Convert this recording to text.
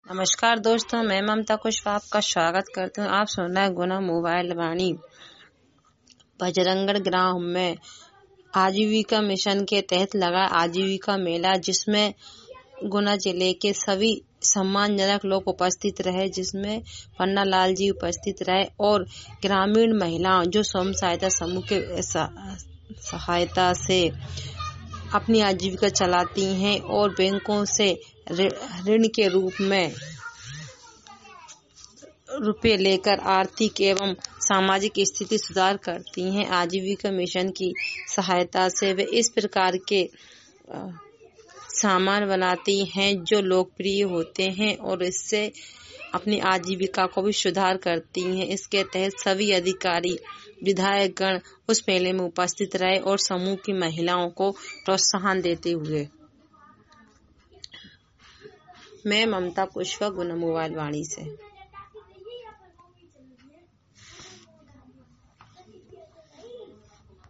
नमस्कार दोस्तों, मैं ममता कुशवाहा आपका स्वागत करती हूँ। आप सुन रहे हैं गुना मोबाइल वाणी। बजरंगगढ़ ग्राम में आजीविका मिशन के तहत लगा आजीविका मेला, जिसमें गुना जिले के सभी सम्मानजनक लोग उपस्थित रहे, जिसमें पन्ना लाल जी उपस्थित रहे और ग्रामीण महिलाओं जो स्वयं सहायता समूह के सहायता से अपनी आजीविका चलाती हैं और बैंकों से ऋण के रूप में रुपए लेकर आर्थिक एवं सामाजिक स्थिति सुधार करती हैं। आजीविका मिशन की सहायता से वे इस प्रकार के सामान बनाती हैं जो लोकप्रिय होते हैं और इससे अपनी आजीविका को भी सुधार करती हैं। इसके तहत सभी अधिकारी विधायक गण उस मेले में उपस्थित रहे और समूह की महिलाओं को प्रोत्साहन देते हुए। मैं ममता कुशवाहा, गुना मोबाइल वाणी से।